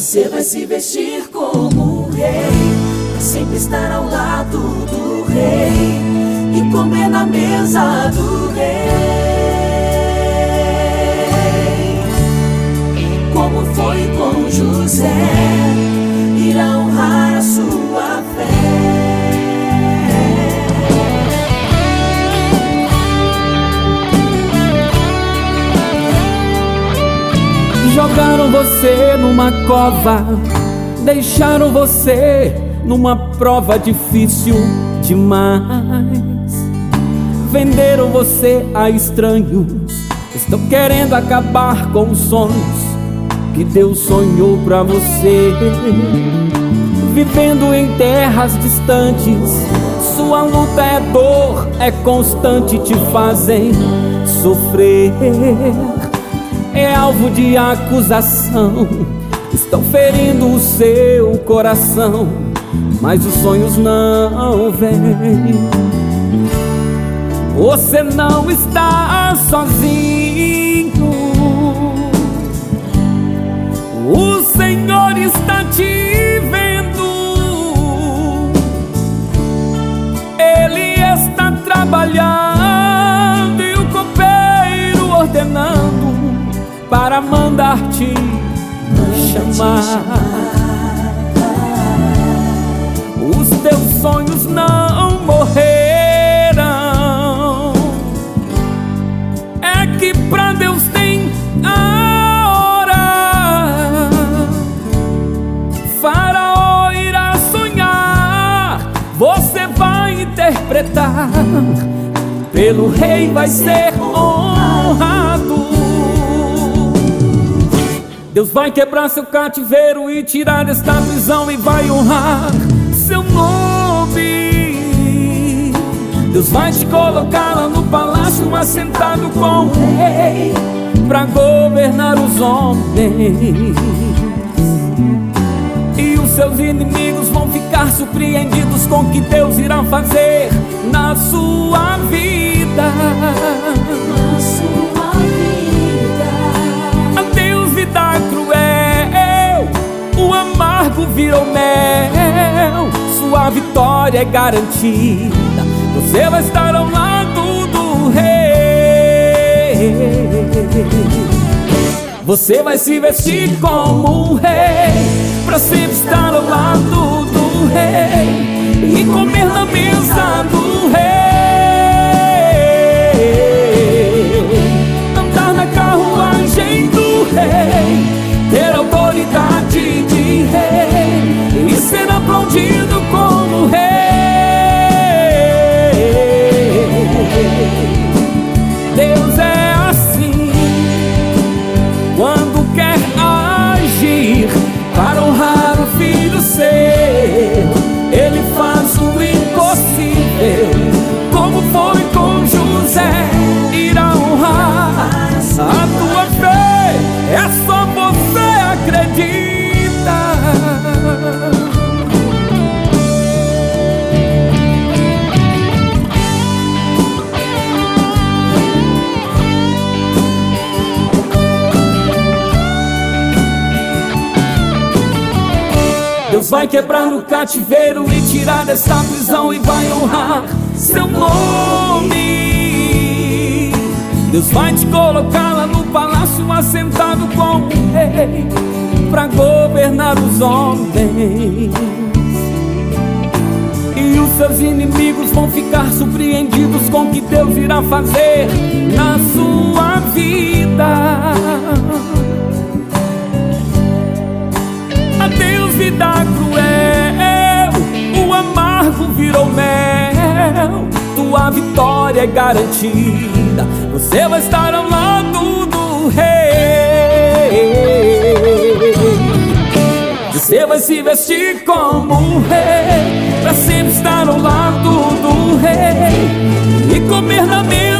Você vai se vestir como um rei, pra sempre estar ao lado do rei e comer na mesa do rei. Como foi com José, irá honrar a sua fé. Jogaram você numa cova, deixaram você numa prova difícil demais. Venderam você a estranhos, estão querendo acabar com os sonhos que Deus sonhou pra você. Vivendo em terras distantes, sua luta é dor, é constante, te fazem sofrer. É alvo de acusação, estão ferindo o seu coração, mas os sonhos não vêm. Você não está sozinho, o Senhor está te vendo. Ele está trabalhando e o copeiro ordenando para mandar te chamar. Os teus sonhos não morreram, é que pra Deus tem a hora. Faraó irá sonhar, você vai interpretar, pelo rei vai ser honrado. Deus vai quebrar seu cativeiro e tirar desta prisão e vai honrar seu nome. Deus vai te colocar lá no palácio, assentado com o rei, pra governar os homens. E os seus inimigos vão ficar surpreendidos com o que Deus irá fazer na sua vida. O amargo virou mel, sua vitória é garantida. Você vai estar ao lado do rei. Você vai se vestir como um rei, pra sempre estar ao lado do rei e comer na mesa do rei. Andar na carruagem do rei, ter autoridade de rei e ser aplaudido como rei. Deus é assim, quando quer agir para honrar o filho seu, ele faz o impossível. Como foi com José, irá honrar a tua fé. É só você acredita. Deus vai quebrar o cativeiro e tirar dessa prisão e vai honrar seu nome. Deus vai te colocar lá no palácio, assentado com o rei, pra governar os homens. E os seus inimigos vão ficar surpreendidos com o que Deus irá fazer na sua vida. Adeus, vida cruel, o amargo virou mel, tua vitória é garantida. Você vai estar ao lado do rei. Você vai se vestir como um rei, pra sempre estar ao lado do rei e comer na mesa